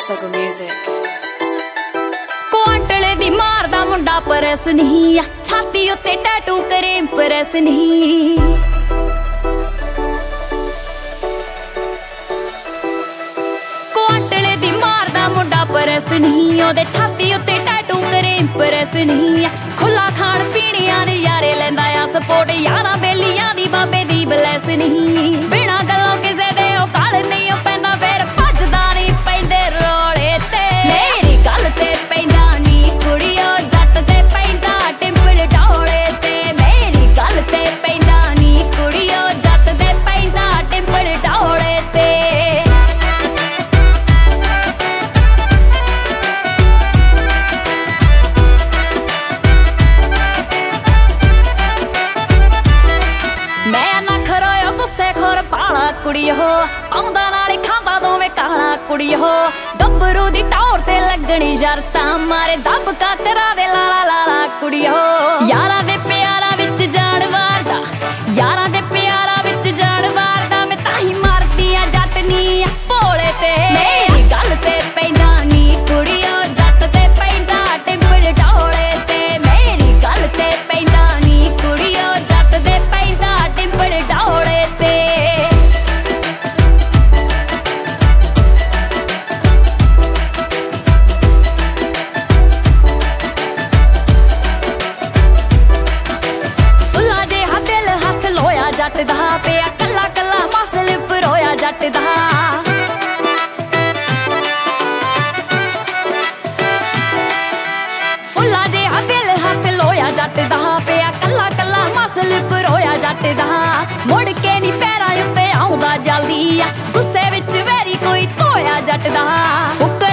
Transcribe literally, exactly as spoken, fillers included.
Circle Music। ਕੁਆਂਟਲੇ ਦੀ ਮਾਰਦਾ ਮੁੰਡਾ purse ਨਹੀਂ ਆ, ਛਾਤੀ ਉੱਤੇ ਟੈਟੂ ਕਰੇ ਇੰਪ੍ਰੈਸ ਨਹੀਂ। ਕੁਆਂਟਲੇ ਦੀ ਮਾਰਦਾ ਮੁੰਡਾ ਪਰਸ ਨਹੀਂ, ਉਹਦੇ ਛਾਤੀ ਉੱਤੇ ਟੈਟੂ ਕਰੇ ਇੰਪ੍ਰੈਸ ਨਹੀਂ ਆ। ਖੁੱਲਾ ਖਾਣ ਪੀਣਿਆਂ ਨਜ਼ਾਰੇ ਲੈਂਦਾ ਆ, ਸਪੋਰਟ ਯਾਰਾਂ ਬੇਲੀਆਂ ਦੀ ਬਾਬੇ ਦੀ ਬਲੈਸ ਨਹੀਂ। ਬਿਨਾਂ ਗੱਲੋਂ ਕਿਸੇ ਦੇ ਉਹ ਕਾਲ ਨਹੀਂ ਉਹ ਪੈਂਦਾ, ਫਿਰ ਭੱਜਦਾ ਨਹੀਂ ਪੈਂਦੇ ਰੋਲੇ ਤੇ। ਮੇਰੀ ਗੱਲ ਤੇ ਪੈਂਦਾ ਨੀ ਕੁੜੀਓ, ਜੱਟ ਤੇ ਪੈਂਦਾ ਟਿੰਪਲ ਟੌਲੇ ਤੇ। ਮੇਰੀ ਗੱਲ ਤੇ ਪੈਂਦਾ ਨੀ ਕੁੜੀਓ, ਜੱਟ ਤੇ ਪੈਂਦਾ ਟਿੰਪਲ ਟੌਲੇ ਤੇ। ਮੈਂ ਨਾ ਖਰੋਇਓ ਗੁੱਸੇ ਖੋਰ ਪਾਲਾ ਕੁੜੀਓ, ਆਉਂਦਾ ਨਾਲ ਖਾਂਦਾ ਦੋਵੇਂ ਕਾਲਾ ਕੁੜੀਓ। ਗੱਭਰੂ ਦੀ ਟੌਰ ਤੇ ਲੱਗਣੀ ਸ਼ਰਤਾਂ, ਮਾਰੇ ਦੱਬ ਕਾਤਰਾ ਦੇ ਲਾਲਾ ਲਾਲਾ ਕੁੜੀਓ। ਯਾਰਾਂ ਦੇ ਪਿਆਰਾਂ ਵਿੱਚ ਜਾਣ ਵਾਰਦਾ, ਯਾਰਾਂ ਦੇ ਪਿਆਰਾਂ ਵਿੱਚ ਜਾਣ ਵਾਰਦਾ, ਮੈਂ ਤਾਂ ਹੀ ਮਰਦੀ ਆ ਜੱਟ ਨੀ ਆ ਭੋਲੇ ਤੇ। ਮੇਰੀ ਗੱਲ ਤੇ ਪੈਂਦਾ ਨੀ ਕੁੜੀਓ, ਜੱਟ ਤੇ ਪੈਂਦਾ ਟਿੰਪਲ ਟੌਲੇ ਤੇ। ਮੇਰੀ ਗੱਲ ਤੇ ਪੈਂਦਾ ਨੀ ਕੁੜੀਓ, ਜੱਟ ਤੇ ਪੈਂਦਾ ਟਿੰਪਲ ਟੌਲੇ ਤੇ। ਫੁੱਲਾ ਜਿਹਾ ਦਿਲ ਹੱਥ ਲੋਇਆ ਜੱਟ ਦਾ, ਪਿਆ ਕੱਲਾ ਕੱਲਾ ਮਸਲ ਪਰੋਇਆ ਜੱਟ ਦਾ। ਫੁੱਲਾ ਜਿਹਾ ਦਿਲ ਹੱਥ ਲੋਇਆ ਜੱਟ ਦਾ, ਪਿਆ ਕੱਲਾ ਕੱਲਾ ਮਸਲ ਪਰੋਇਆ ਜੱਟ ਦਾ। ਮੁੜ ਕੇ ਨੀ ਪੈਰਾਂ ਉੱਤੇ ਆਉਂਦਾ ਜਲਦੀ ਆ, ਗੁੱਸੇ ਵਿੱਚ ਵੈਰੀ ਕੋਈ ਧੋਇਆ ਜੱਟ ਦਾ। ਫੁੱਕ